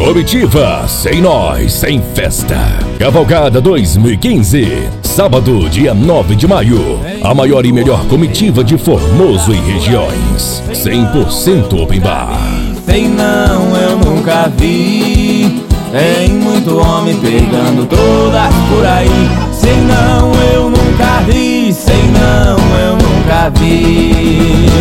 Comitiva Sem Nós, Sem Festa. Cavalgada 2015. Sábado, dia 9 de maio. A maior e melhor comitiva de Formoso e regiões. 100% open bar. Sei não, eu nunca vi. Tem muito homem pegando todas por aí. Sei não, eu nunca vi. Sei não, eu nunca vi.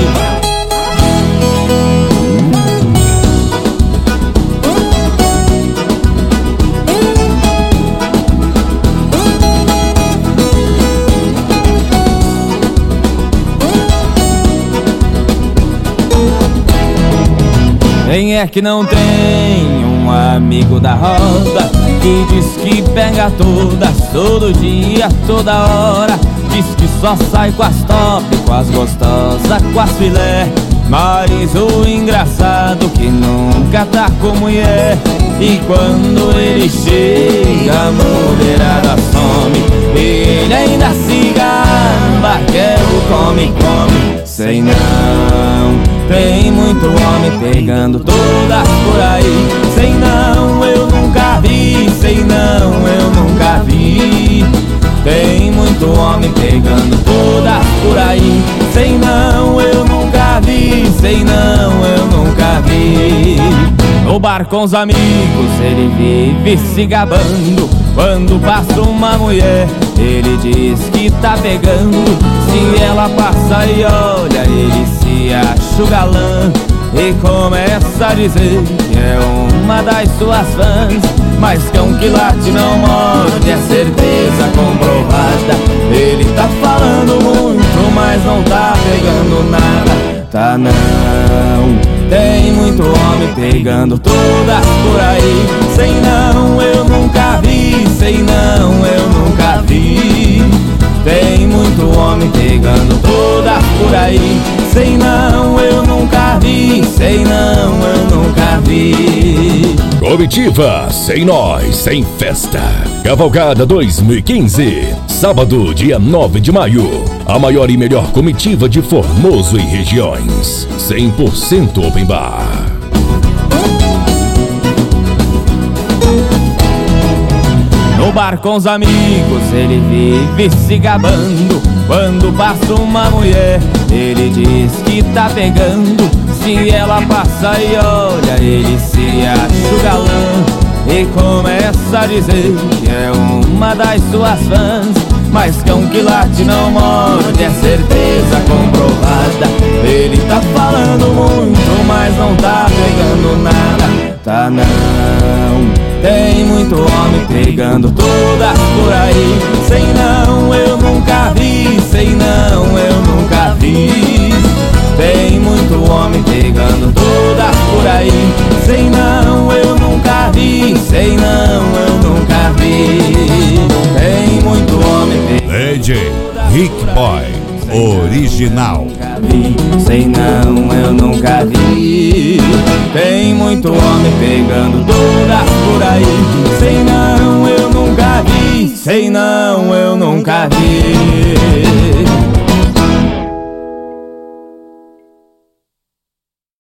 Quem é que não tem um amigo da roda que diz que pega todas, todo dia, toda hora? Diz que só sai com as top, com as gostosas, com as filé. Mas o engraçado que nunca tá com mulher. E quando ele chega, a mulherada some. Ele ainda se gaba, quer o come, come. Sei não, tem muito homem pegando todas por aí. Sei não, eu nunca vi. Sei não, eu nunca vi. Tem muito homem pegando todas por aí. Sei não, eu nunca vi. Sei não, eu nunca vi. No bar com os amigos ele vive se gabando. Quando passa uma mulher, ele diz que tá pegando. Se ela passa e olha, ele se acha o galã e começa a dizer que é uma das suas fãs. Mas cão que late não morde, é certeza comprovada. Ele tá falando muito, mas não tá pegando nada. Tá não, tem muito homem pegando todas por aí. Sei não, eu nunca vi. Sei não, eu nunca vi. Tem muito homem pegando todas por aí. Sei não, eu nunca vi. Sei não, eu nunca vi. Comitiva Sem Nós, Sem Festa. Cavalgada 2015. Sábado, dia 9 de maio. A maior e melhor comitiva de Formoso e regiões. 100% open bar. No bar com os amigos ele vive se gabando. Quando passa uma mulher, ele diz que tá pegando. Se ela passa e olha, ele se acha o galã e começa a dizer que é uma das suas fãs. Mas cão que late não morde, é certeza comprovada. Ele tá falando muito, mas não tá pegando nada. Tá não, tem muito homem pegando todas por aí. Sei não, eu nunca vi. Sei não, eu nunca vi. Tem muito homem pegando todas por aí. Sei não, eu nunca vi. Sei não, eu nunca vi. Tem muito homem pegando DJ Rick Boy Original. Sei não, eu nunca vi. Tem muito homem pegando todas por aí. Sei não, eu nunca vi. Sei não, eu nunca vi.